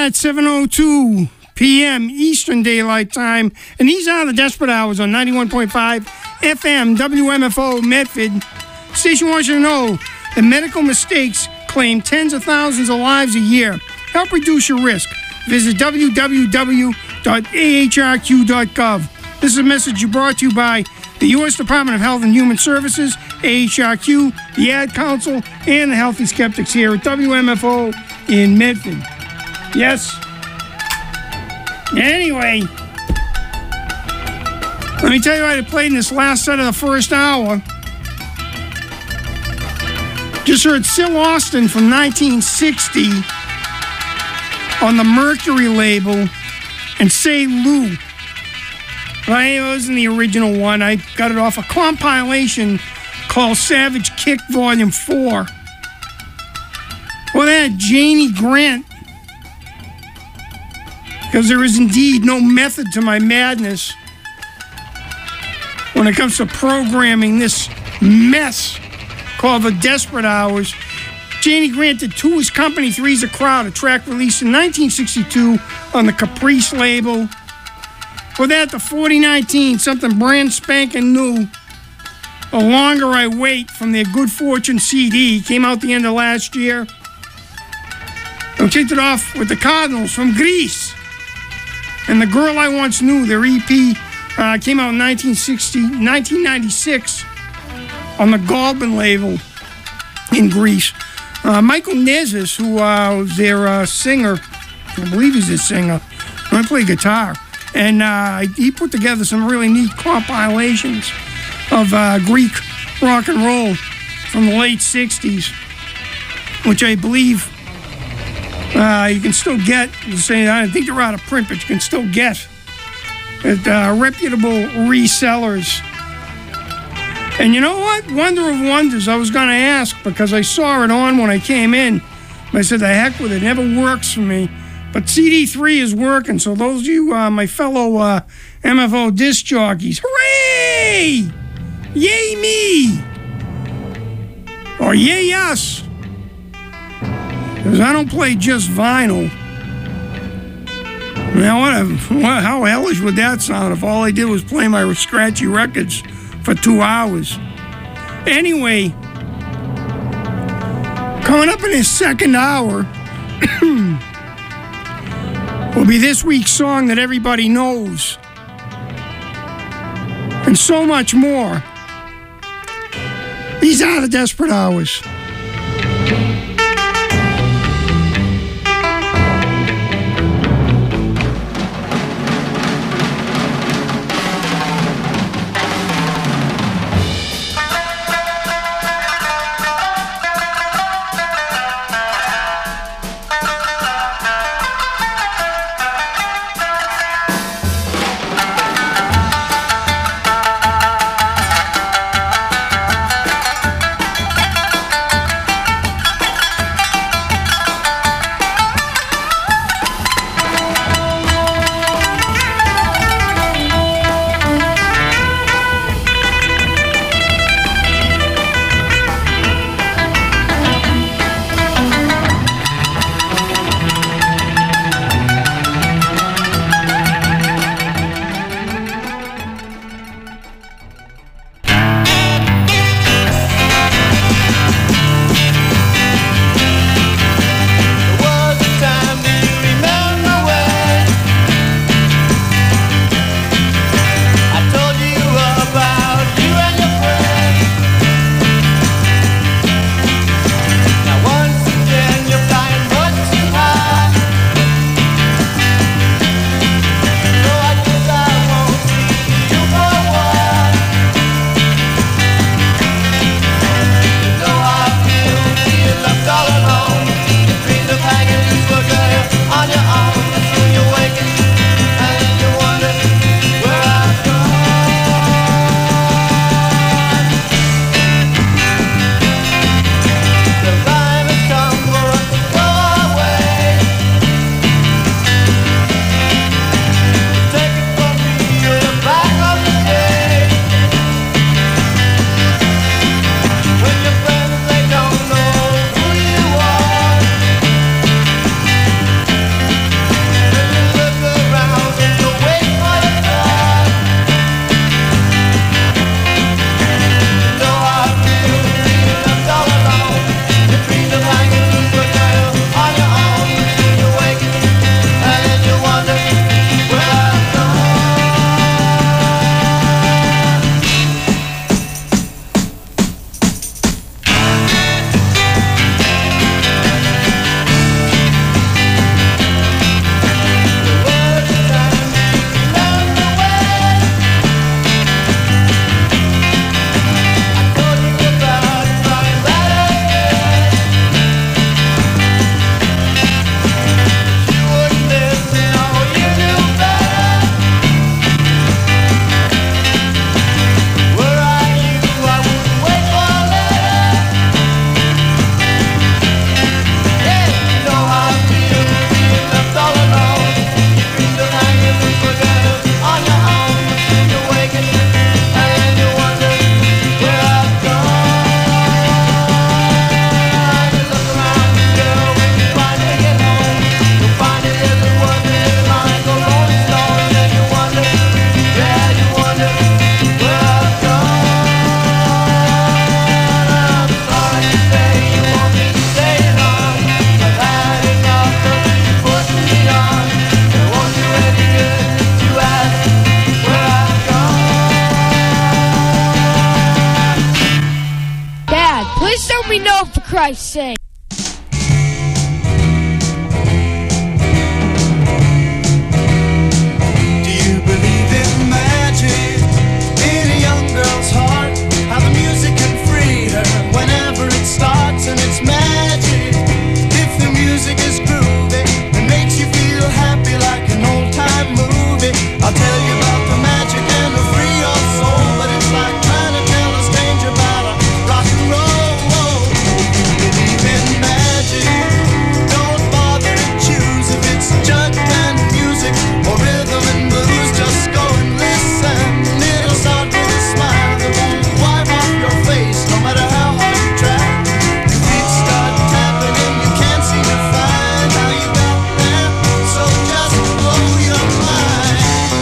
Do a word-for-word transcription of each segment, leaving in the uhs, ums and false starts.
at seven oh two p.m. Eastern Daylight Time. And these are the Desperate Hours on ninety-one point five F M W M F O Medford. Station wants you to know that medical mistakes claim tens of thousands of lives a year. Help reduce your risk. Visit w w w dot a h r q dot gov. This is a message brought to you by the U S Department of Health and Human Services, A H R Q, the Ad Council, and the Healthy Skeptics here at W M F O in Medford. Yes. Anyway, let me tell you what I played in this last set of the first hour. Just heard Syl Austin from nineteen sixty on the Mercury label and Say Lou. But it wasn't the original one. I got it off a compilation called Savage Kick Volume four. Well, that Janie Grant. Because there is indeed no method to my madness when it comes to programming this mess called The Desperate Hours. Janie Grant did Two Is Company, Three's a Crowd, a track released in nineteen sixty-two on the Caprice label. For that, the forty nineteen, something brand spanking new, The Longer I Wait from their Good Fortune C D, came out the end of last year. And we kicked it off with the Cardinals from Greece. And The Girl I Once Knew, their E P, uh, came out in nineteen sixty, nineteen ninety-six on the Galban label in Greece. Uh, Michael Nezis, who uh, was their uh, singer, I believe he's a singer, I play guitar, and uh, he put together some really neat compilations of uh, Greek rock and roll from the late sixties, which I believe uh, you can still get. I think they're out of print, but you can still get at uh, reputable resellers. And you know what? Wonder of wonders, I was going to ask because I saw it on when I came in. I said, the heck with it, it never works for me. But C D three is working, so those of you, uh, my fellow uh, M F O disc jockeys, hooray! Yay me! Or yay us! Because I don't play just vinyl. Now, what, what, how hellish would that sound if all I did was play my scratchy records for two hours? Anyway, coming up in this second hour will be this week's song that everybody knows, and so much more. These are the Desperate Hours. Just let me know, for Christ's sake. Do you believe in magic in a young girl's heart? How the music can free her whenever it starts, and it's magic. If the music is groovy and makes you feel happy like an old-time movie, I'll tell you about the magic and it'll free your soul. But it's like trying to tell a stranger about a rock and roll. If you believe in magic, don't bother to choose if it's jug and music or rhythm and blues. Just go and listen. It'll start with a smile that won't wipe off your face, no matter how hard you try. Your feet start tapping and you can't seem to find how you got there, so just blow your mind.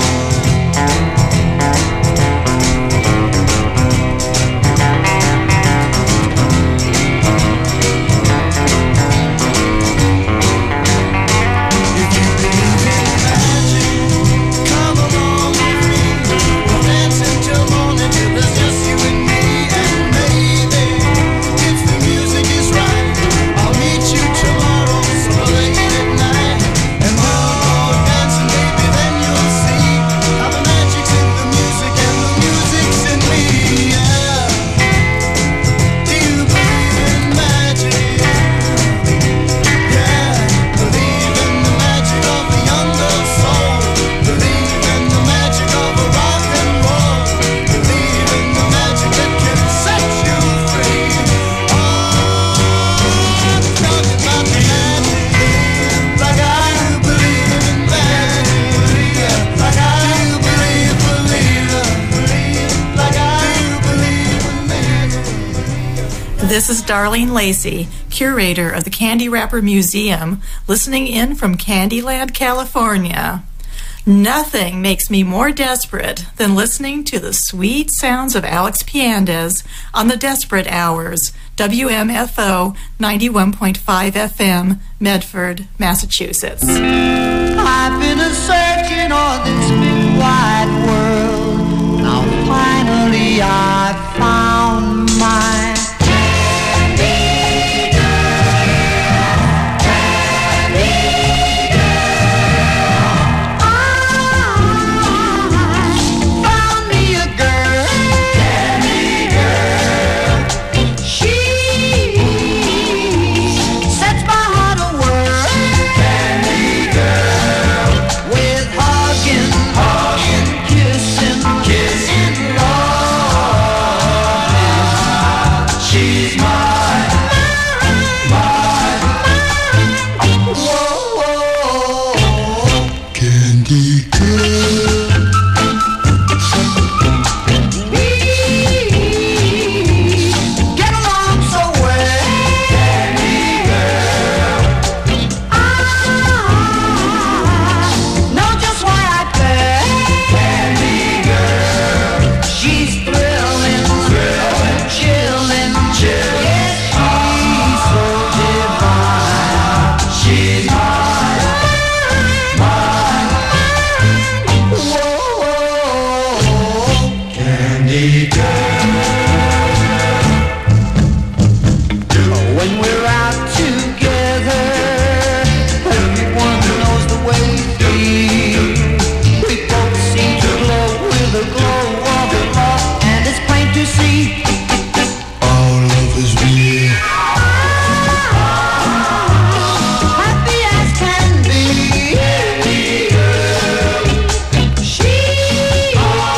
If you believe in magic, come along with me. We'll dance until morning till there's just you and me. And maybe, if the music is right, I'll meet you tomorrow so late at night. And we'll go dancing, baby, then you'll see how the magic's in the music and the music's in me. Yeah. Do you believe in magic? Yeah. Believe in the magic of the young girl's soul. Believe in the magic of a rock and roll. Believe in the magic that can set you free. Oh, I'm talking about the magic. Like I do believe in magic. Like I do believe, believe, believe. Like I do believe in magic. This is Darlene Lacey, curator of the Candy Wrapper Museum, listening in from Candyland, California. Nothing makes me more desperate than listening to the sweet sounds of Alex Piandez on the Desperate Hours, W M F O ninety-one point five F M, Medford, Massachusetts. I've been a searching on this big wide world. Now finally I found my candy girl. Candy girl. I found me a girl. Candy girl. She sets my heart a whirl. Candy girl. With hugging, hugging, kissing, kissing, love. She's mine, mine, mine. Whoa, candy girl. We get along so well. Candy girl. I know just why I fell. Candy girl. She's thrilling, thrilling, chilling, chilling. Yes, she's so divine. She's mine, mine, mine. Whoa, candy girl. When we're out together, everyone knows the way we feel. We both seem to glow with a glow of love, and it's plain to see our love is real. Happy as can be. Candy girl. She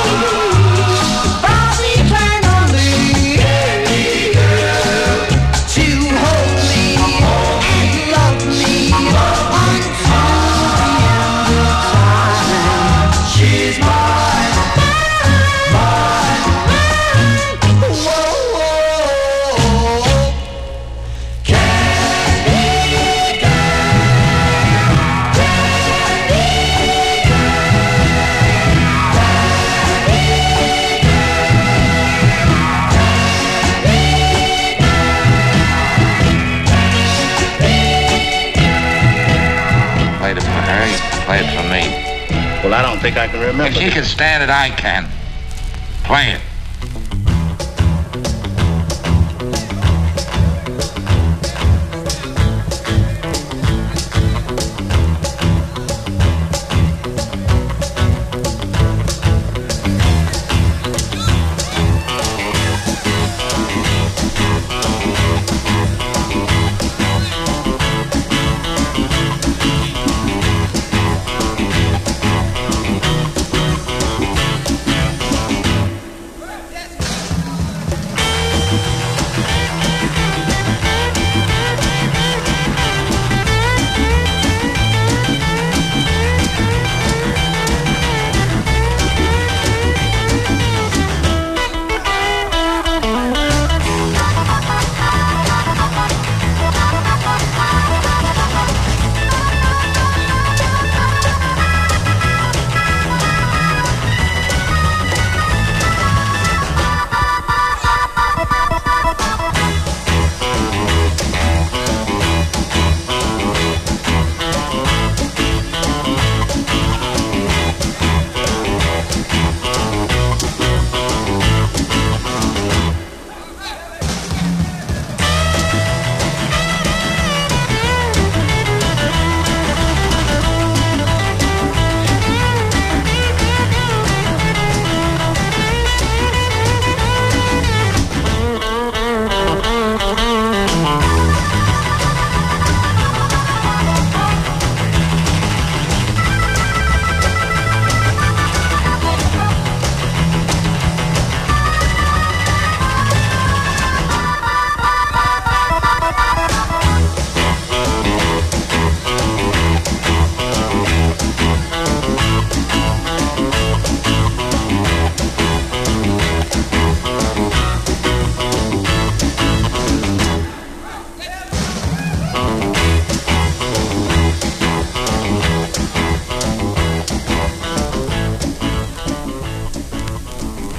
vows eternally. Candy girl. To hold me and love me until the end of time. She's mine, mine, mine. Whoa, candy girl. Played it for her, you play it for me. Well, I don't think I can remember. If she can stand it, I can. Play it.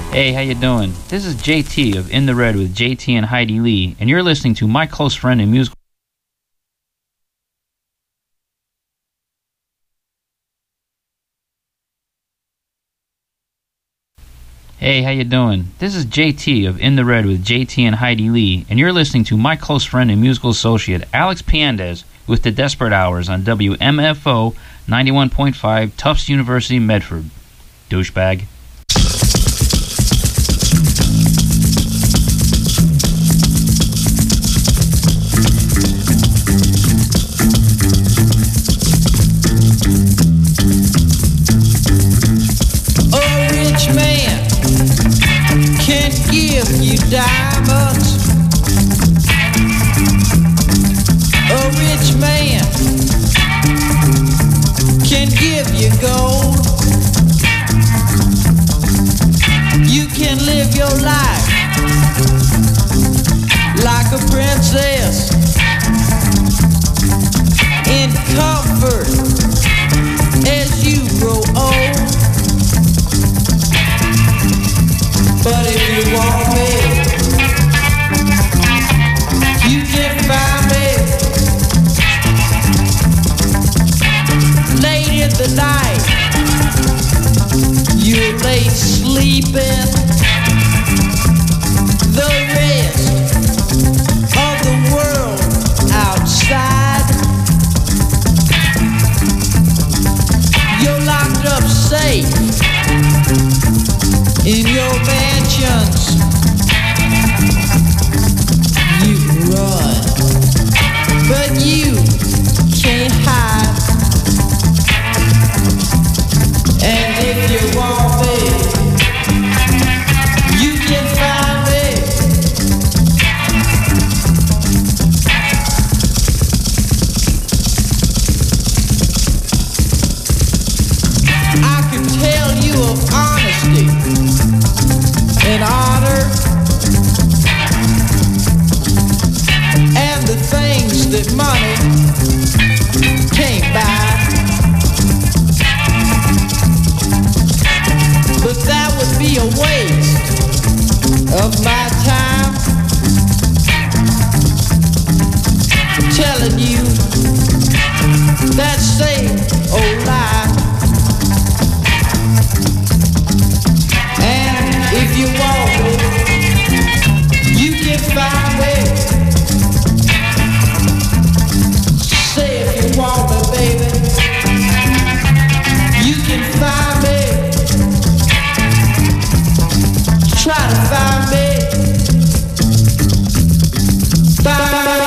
Hey, how you doing? This is J T of In the Red with J T and Heidi Lee, and you're listening to my close friend and musical... Hey, how you doing? This is J T of In the Red with J T and Heidi Lee, and you're listening to my close friend and musical associate, Alex Piandez, with the Desperate Hours on W M F O ninety-one point five, Tufts University, Medford. Douchebag. You diamonds, a rich man can give you gold. You can live your life like a princess in comfort as you grow old. But if you want me, you can find me late in the night. You're late sleeping. The rest of the world outside. You're locked up safe in your mansions. You run, but you can't hide. And if you want me, you can find me. I can tell you of honesty and honor and the things that money can't buy. But that would be a waste of my time telling you that same old lie. And if you want me, you can find me. Say if you want me, baby, you can find me. Try to find me. Find me.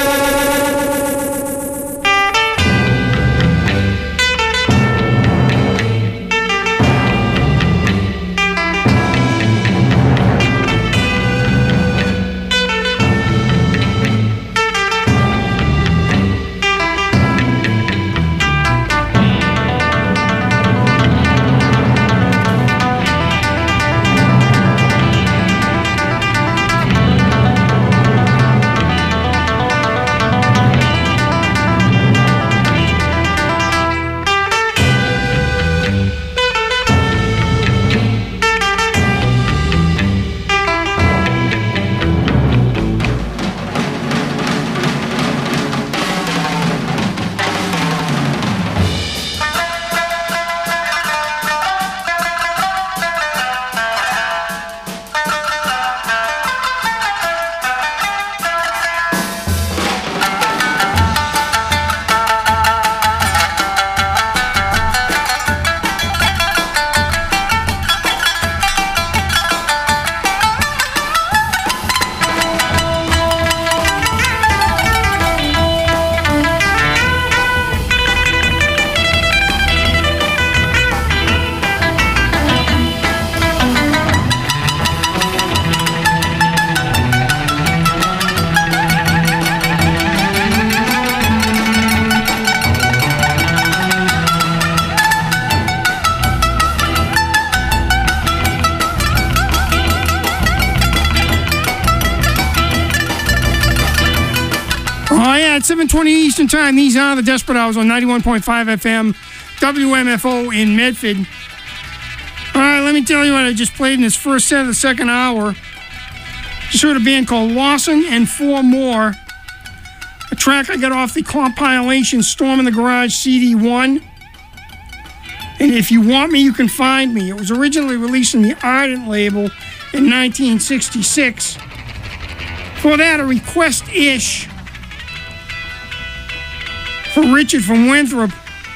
At seven twenty Eastern Time, these are the Desperate Hours on ninety-one point five F M, W M F O in Medford. All right, let let me tell you what I just played in this first set of the second hour. Just heard a band called Lawson and Four More. A track I got off the compilation Storm in the Garage C D one. And If You Want Me, You Can Find Me. It was originally released on the Ardent label in nineteen sixty-six. For that, a request-ish for Richard from Winthrop.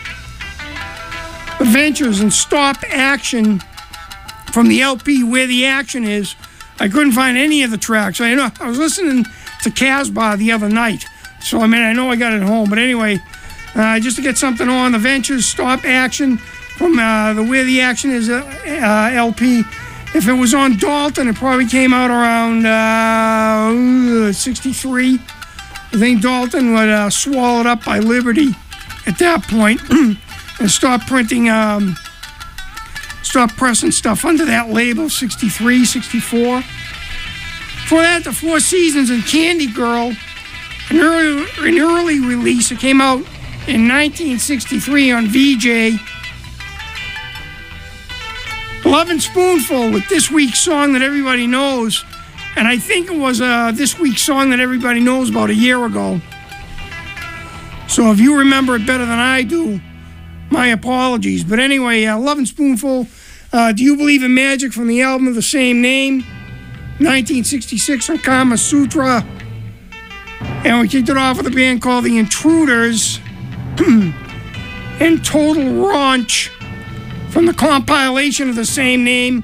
Adventures and Stop Action from the L P Where the Action Is. I couldn't find any of the tracks. I know I was listening to Casbah the other night, so I mean I know I got it at home. But anyway, uh, just to get something on the Ventures Stop Action from uh, the Where the Action Is uh, uh, L P. If it was on Dalton, it probably came out around uh, sixty-three. I think Dalton would uh, swallowed up by Liberty at that point and stop printing. Um, Stop pressing stuff under that label, sixty-three, sixty-four. For that, the Four Seasons and Candy Girl, an early, an early release. It came out in nineteen sixty-three on V J. Lovin' Spoonful with This Week's Song That Everybody Knows. And I think it was uh, This Week's Song That Everybody Knows about a year ago. So if you remember it better than I do, my apologies. But anyway, uh, Lovin' Spoonful, uh, Do You Believe in Magic from the album of the same name, nineteen sixty-six on Kama Sutra. And we kicked it off with a band called The Intruders and Total Raunch from the compilation of the same name.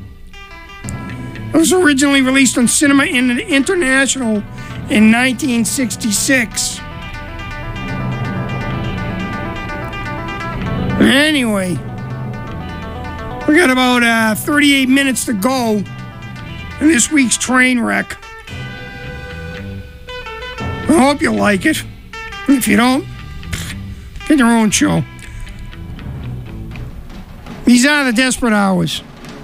It was originally released on Cinema International in nineteen sixty-six. Anyway, we got about uh, thirty-eight minutes to go in this week's train wreck. I hope you like it. If you don't, get your own show. These are the Desperate Hours.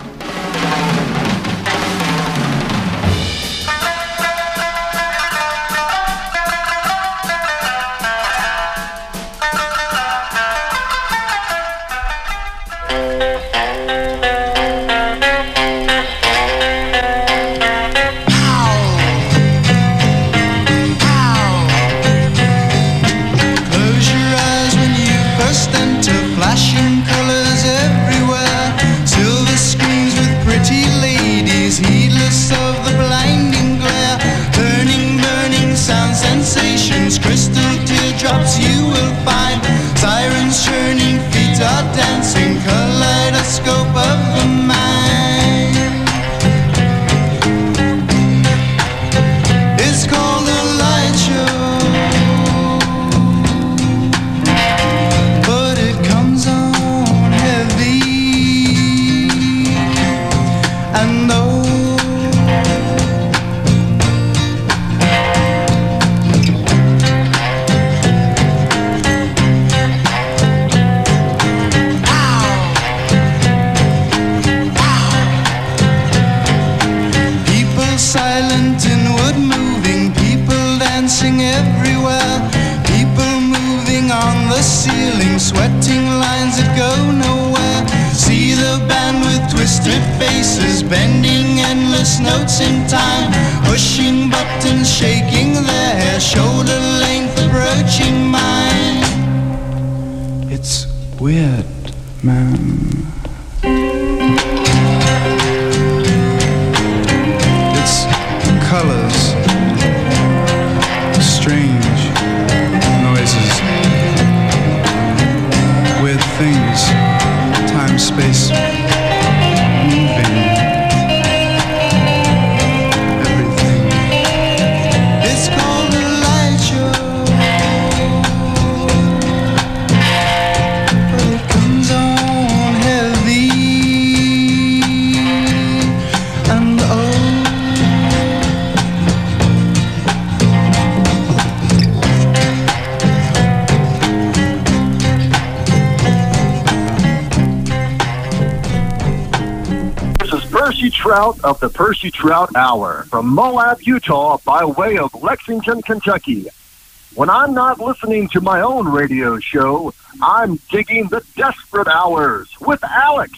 Of the Percy Trout Hour from Moab, Utah, by way of Lexington, Kentucky. When I'm not listening to my own radio show, I'm digging the Desperate Hours with Alex.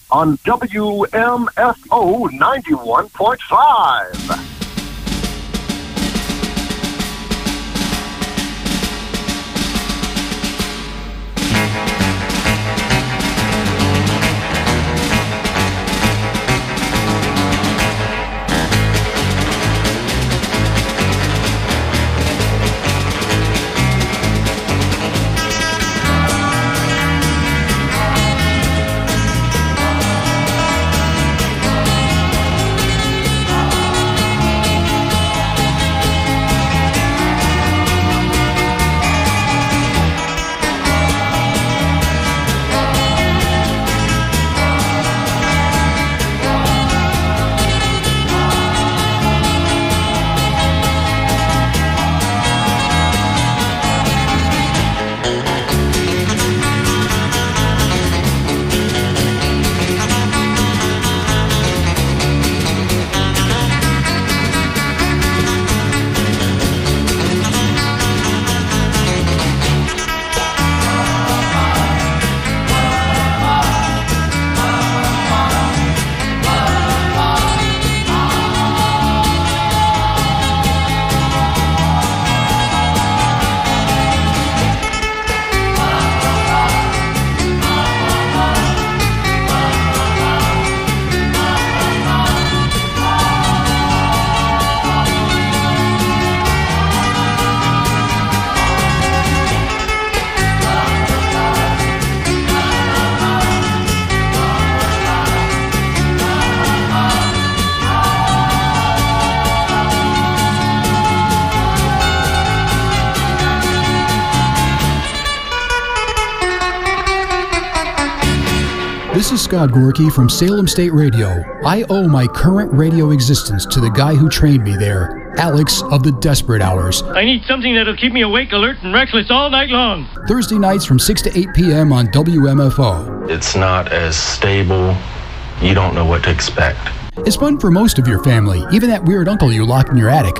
on W M F O ninety-one point five. This is Scott Gorky from Salem State Radio. I owe my current radio existence to the guy who trained me there, Alex of the Desperate Hours. I need something that'll keep me awake, alert, and restless all night long. Thursday nights from six to eight p.m. on W M F O. It's not as stable. You don't know what to expect. It's fun for most of your family, even that weird uncle you locked in your attic.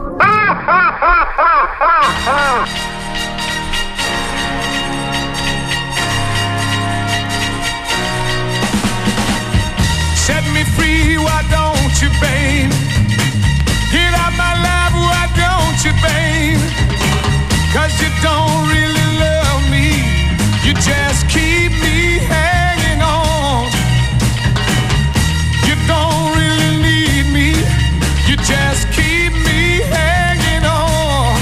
Set me free, why don't you, babe? Get out my life, why don't you, babe? Cause you don't really love me. You just keep me hanging on. You don't really need me. You just keep me hanging on.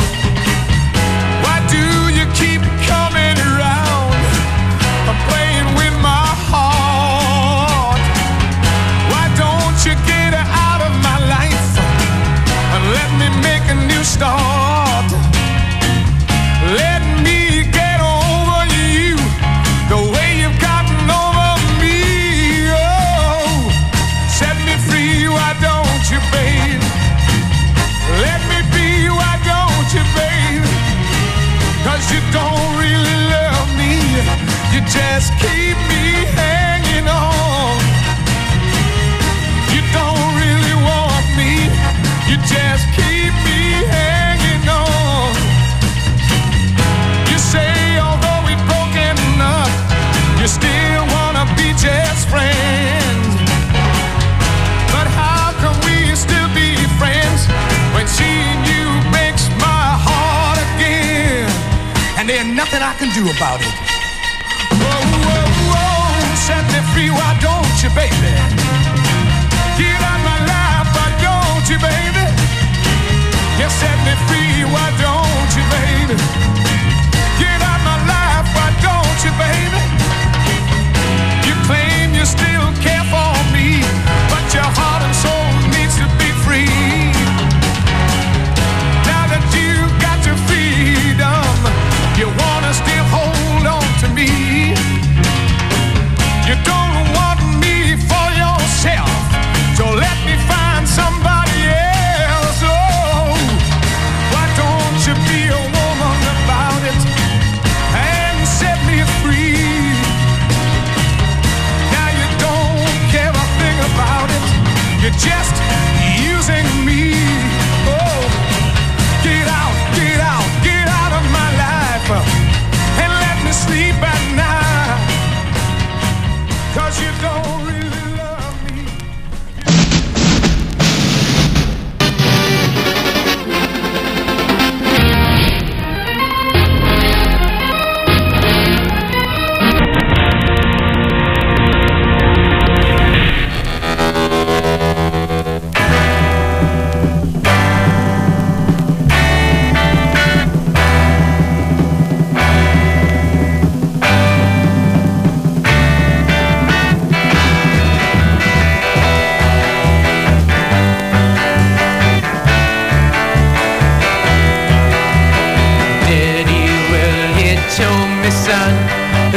Why do you keep coming around? I'm playing with my heart. Why don't you get out of my life and let me make a new start? Let me get over you the way you've gotten over me. Oh, set me free, why don't you, babe? Let me be, why don't you, babe? Cause you don't really love me. You just keep me hanging on. You don't really want me. You just keep me hanging on. You say although we've broken up, you still wanna be just friends. But how can we still be friends when seeing you breaks my heart again? And there's nothing I can do about it. Whoa, whoa, whoa, set me free, why don't you, baby? Get out my life, why don't you, baby? You set me free, why don't you, baby? Get out my life, why don't you, baby? You claim you still care for me, but your heart and soul needs to be free. Now that you've got your freedom, you wanna still hold on to me. You don't want me for yourself, so let me find somebody else. Oh, why don't you,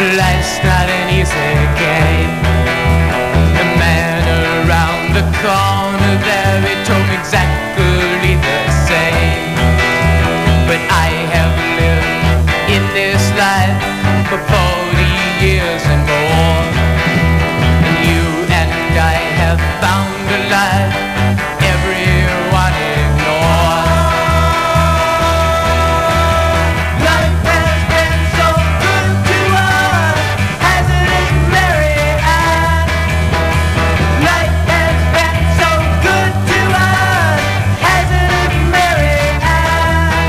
Life's not an easy game. The man around the corner there, he told me exactly the same. But I have lived in this life for forty years and more, and you and I have found a life everyone ignores. Life has been so good to us, hasn't it, Mary Ann? Life has been so good to us, hasn't it, Mary Ann?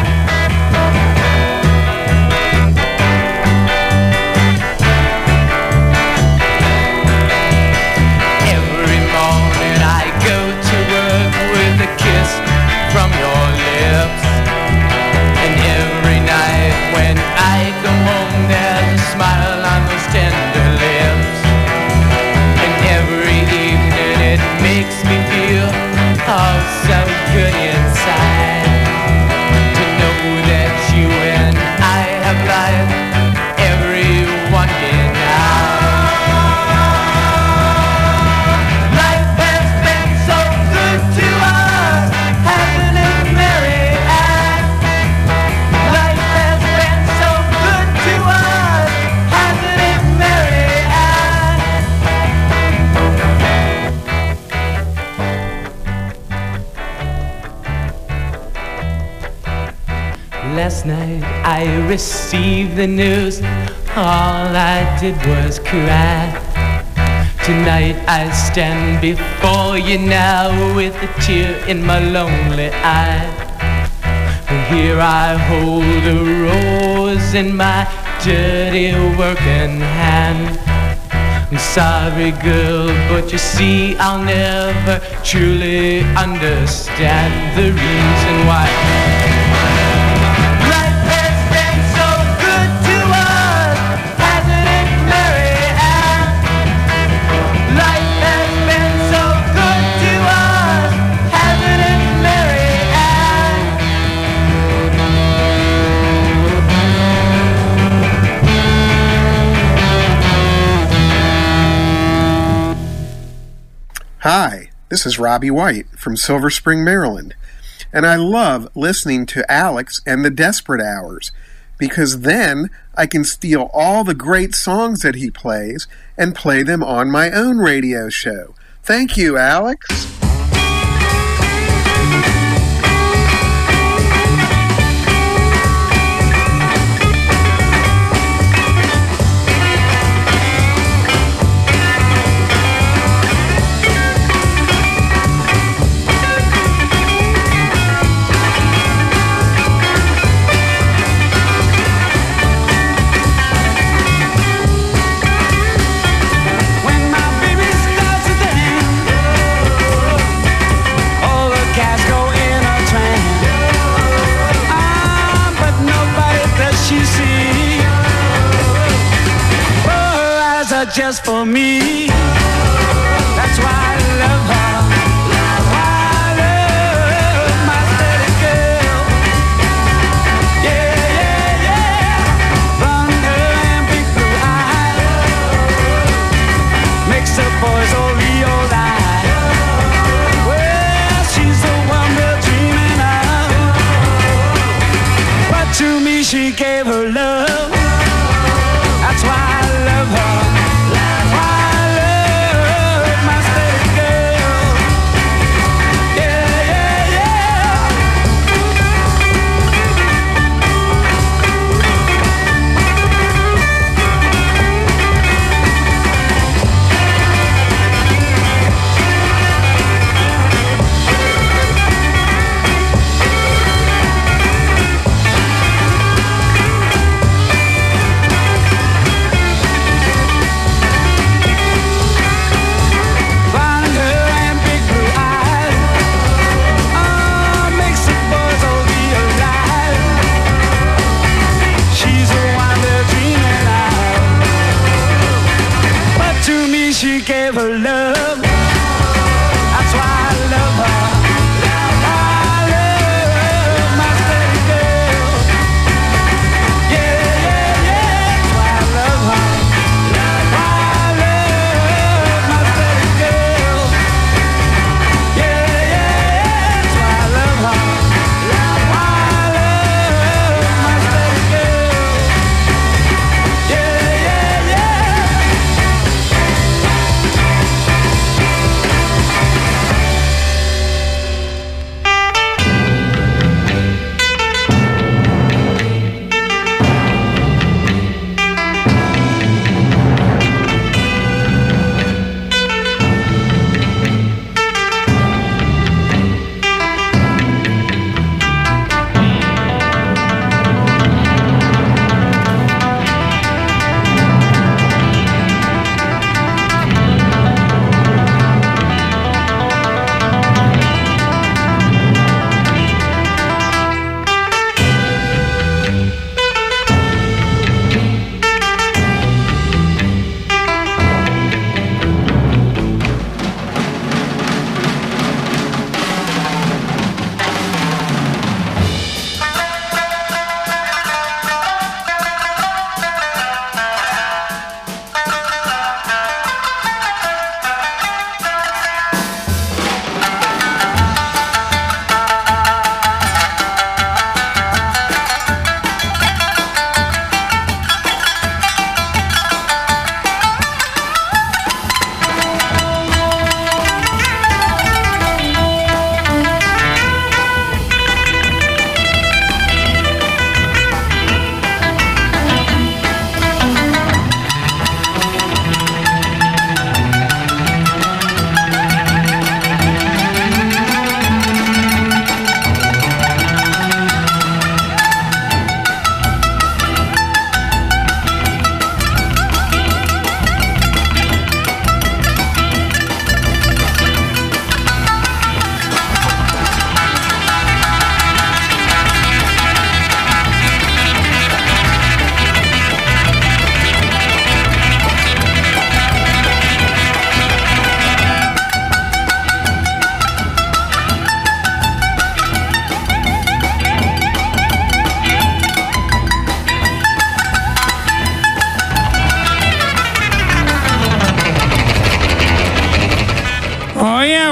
Every morning I go to work with a kiss from your lips, and every night when I come home there's a smile on those tender lips, and every evening it makes me feel oh so good inside to know that you and I have life everyone denied. Life has been so good to us, hasn't it, Mary Ann? Life has been so good to us, hasn't it, Mary Ann? Last night I received the news, all I did was cry. Tonight I stand before you now with a tear in my lonely eye. Here I hold a rose in my dirty working hand. I'm sorry, girl, but you see I'll never truly understand the reason why. Life has been so good to us, hasn't it, Mary Ann? Life has been so good to us, hasn't it, Mary Ann? Hi, this is Robbie White from Silver Spring, Maryland, and I love listening to Alex and the Desperate Hours, because then I can steal all the great songs that he plays and play them on my own radio show. Thank you, Alex. When my baby starts to dance, all the cats go in a trance. Ah, but nobody does she see. Oh, her eyes are just for me. That's why I love her. Why I love my steady girl. Yeah, yeah, yeah. Blonde hair and big blue eyes makes the boys all realize. Well, she's the one we're dreaming of. But to me she gave her love. That's why I love her. Why I love my steady girl. Yeah, yeah, yeah.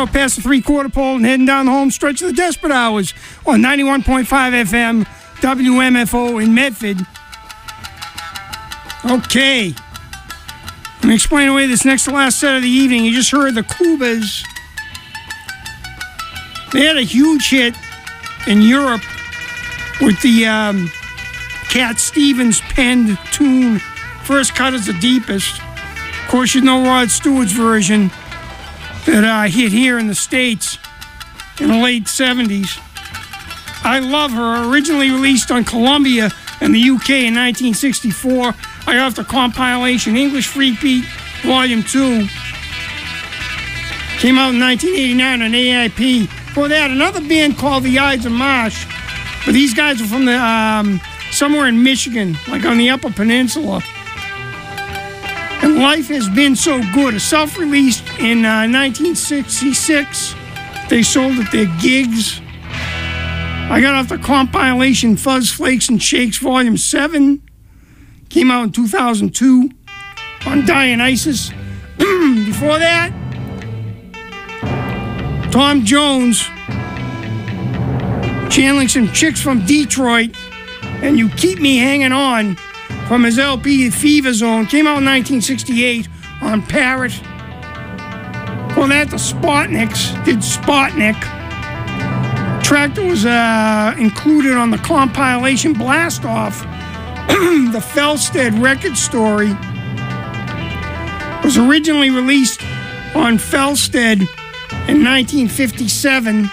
out past the three-quarter pole and heading down the home stretch of the Desperate Hours on ninety-one point five F M, W M F O in Medford. Okay. Let me explain away this next to last set of the evening. You just heard the Kubas. They had a huge hit in Europe with the um, Cat Stevens penned tune, First Cut is the Deepest. Of course, you know Rod Stewart's version that uh, hit here in the States in the late seventies. I Love Her, originally released on Columbia in the U K in nineteen sixty-four. I got off the compilation English Freak Beat Volume two. Came out in nineteen eighty-nine on A I P. Before that, another band called the Ides of March. But these guys are from the um, somewhere in Michigan, like on the Upper Peninsula. And Life Has Been So Good, a self-released in uh, nineteen sixty-six. They sold at their gigs. I got off the compilation Fuzz, Flakes, and Shakes Volume seven. Came out in two thousand two on Dionysus. Before that, Tom Jones channeling some chicks from Detroit, and You Keep Me Hanging On from his L P Fever Zone. Came out in nineteen sixty-eight on Parrot. Well, that the Spotniks did Spotnik. Track that was uh, included on the compilation Blast Off, the Felstead Record Story, was originally released on Felstead in nineteen fifty-seven.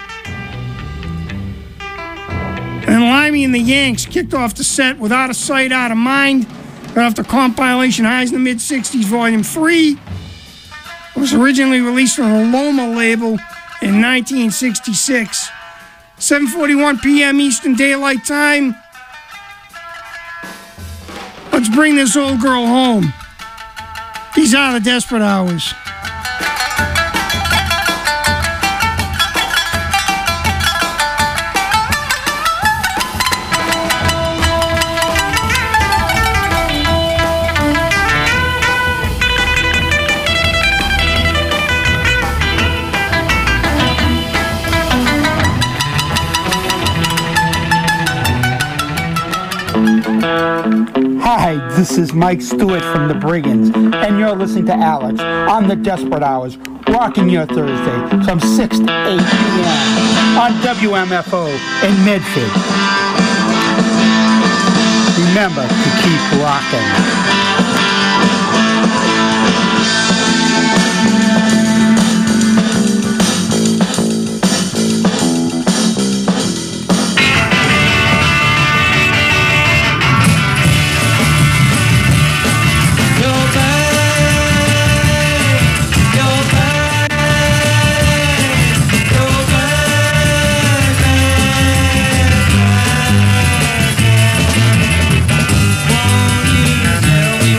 And Limey and the Yanks kicked off the set with Out of Sight, Out of Mind. Got off the compilation Highs in the Mid-sixties, Volume three. It was originally released on the Loma label in nineteen sixty-six. seven forty-one p.m. Eastern Daylight Time. Let's bring this old girl home. These are the Desperate Hours. Hi, this is Mike Stewart from the Brigands, and you're listening to Alex on the Desperate Hours, rocking your Thursday from six to eight p.m. on W M F O in Medford. Remember to keep rocking. Tell me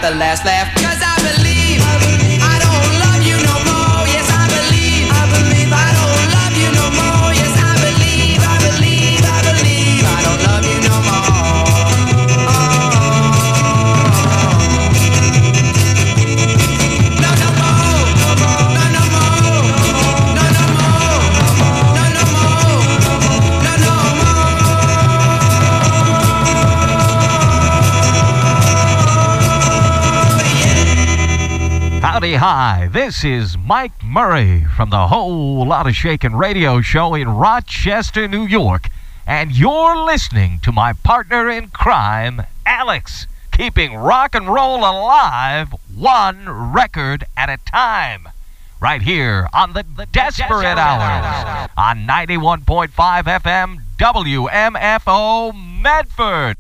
the last laugh. Cause I believe, I believe I don't love you no more. Yes, I believe, I believe I don't love you no more. Yes, I believe, I believe, I believe I don't love you no more. Howdy, hi, this is Mike Murray from the Whole Lotta Shakin' radio show in Rochester, New York, and you're listening to my partner in crime, Alex, keeping rock and roll alive one record at a time, right here on the, the Desperate, Desperate Hours, Hours on ninety-one point five F M W M F O Medford.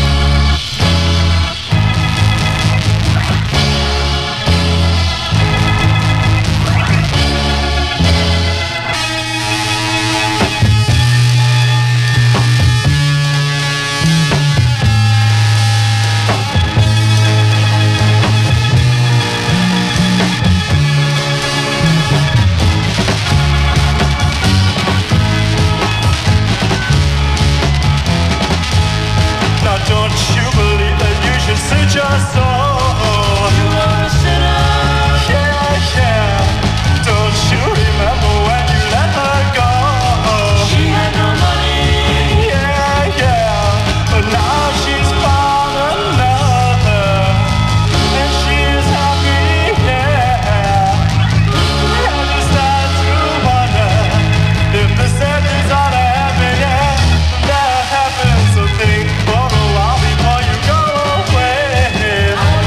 Don't you believe that you should suit your soul? You are a sinner. Yeah, yeah. Don't you remember when you let her go? She had no money. Yeah, yeah. But now she's found another, and she's happy, yeah. And you start to wonder if the sentence ought to happen, yeah. That happens, so think for a while before you go away.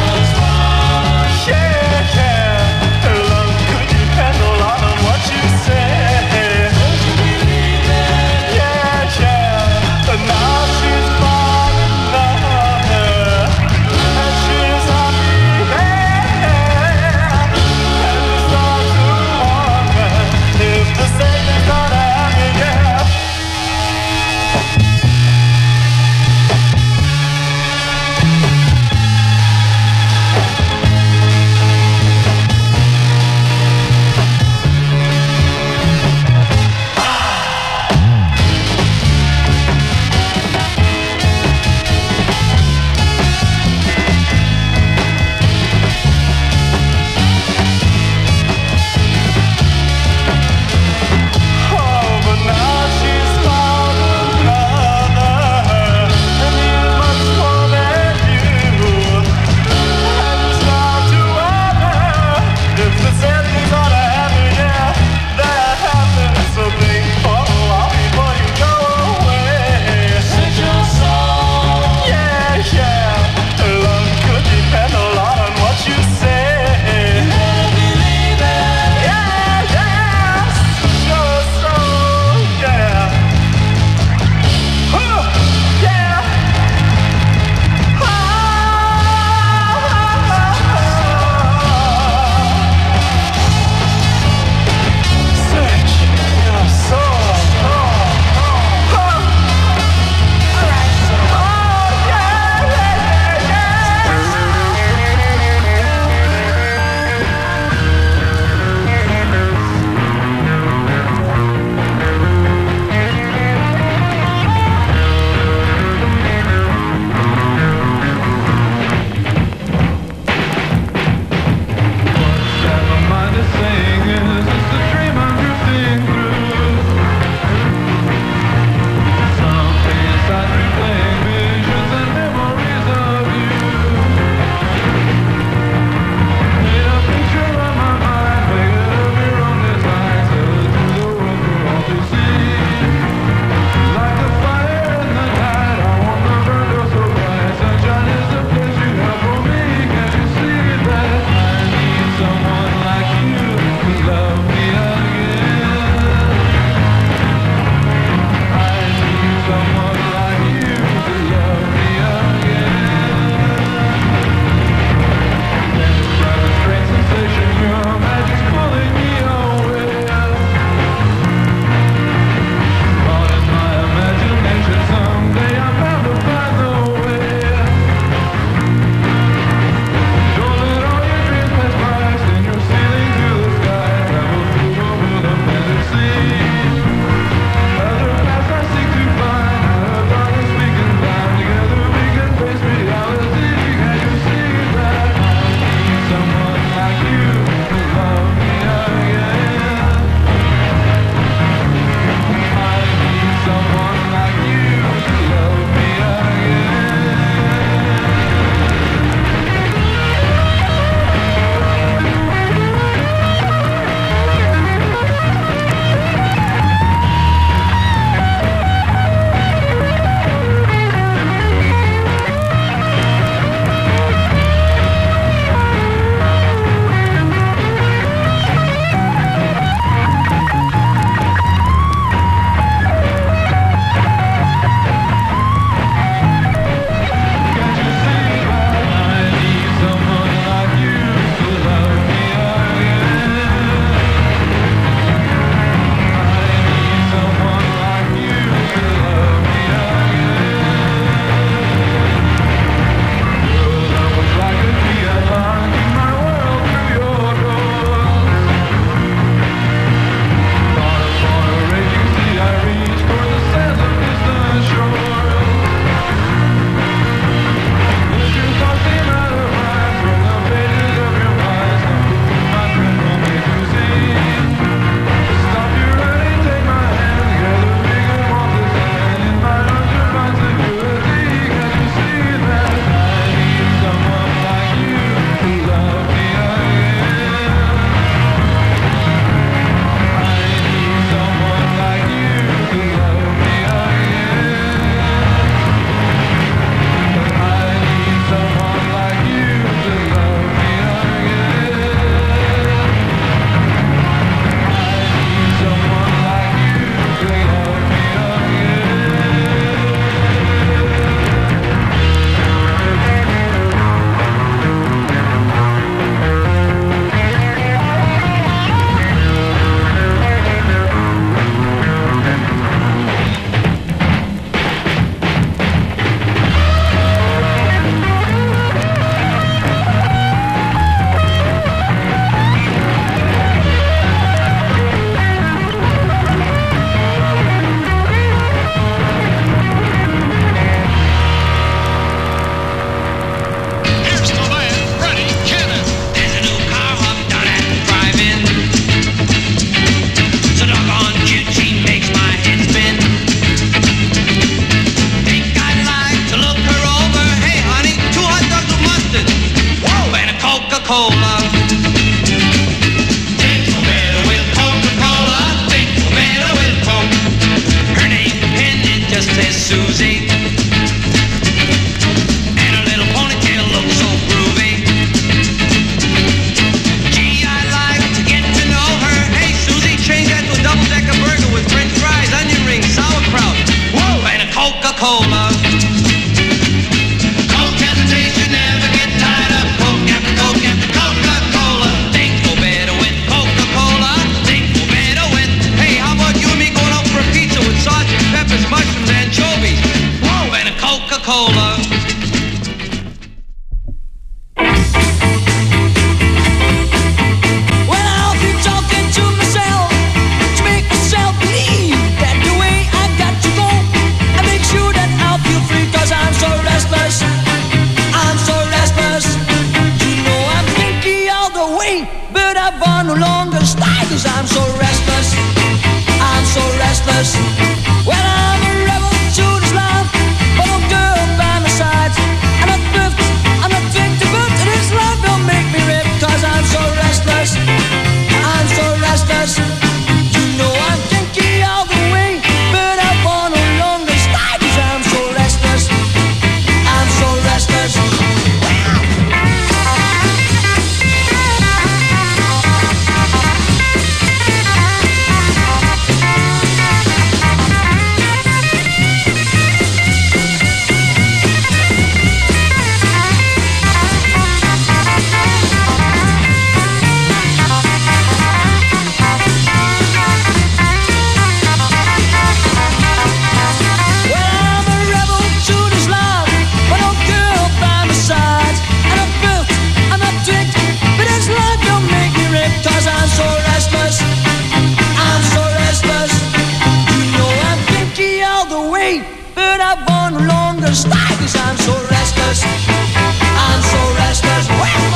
longer stay, 'cause I'm so restless. I'm so restless.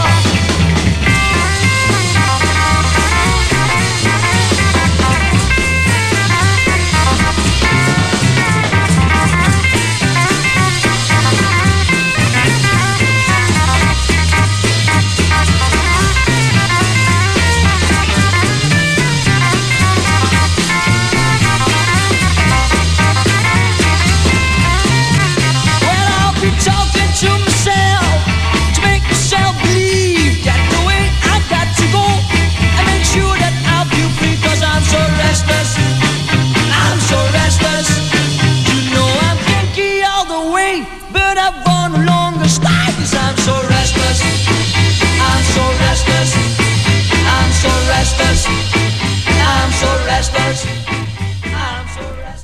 Talking to myself to make myself believe that the way I got to go and make sure that I'll be free, 'cause I'm so restless. I'm so restless. You know I'm kinky all the way, but I want longer stay, 'cause I'm so restless. I'm so restless. I'm so restless. I'm so restless. I'm so restless.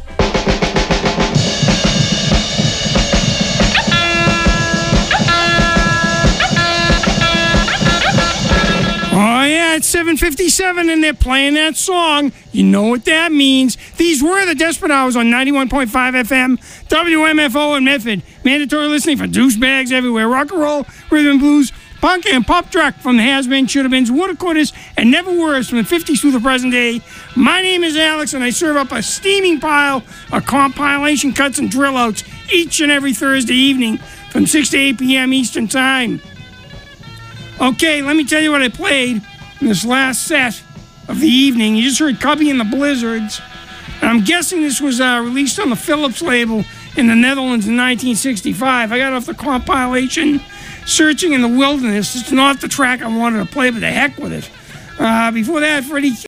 Oh, yeah, it's seven fifty-seven, and they're playing that song. You know what that means. These were the Desperate Hours on ninety-one point five F M, W M F O in Medford. Mandatory listening for douchebags everywhere. Rock and roll, rhythm and blues, punk, and pop track from the has-been, should-have-beens, woulda-couldas, and never-weres from the fifties through the present day. My name is Alex, and I serve up a steaming pile of compilation cuts and drill-outs each and every Thursday evening from six to eight p.m. Eastern Time. Okay, let me tell you what I played in this last set of the evening. You just heard Cubby and the Blizzards. And I'm guessing this was uh, released on the Philips label in the Netherlands in nineteen sixty-five. I got off the compilation Searching in the Wilderness. It's not the track I wanted to play, but the heck with it. Uh, before that, Freddie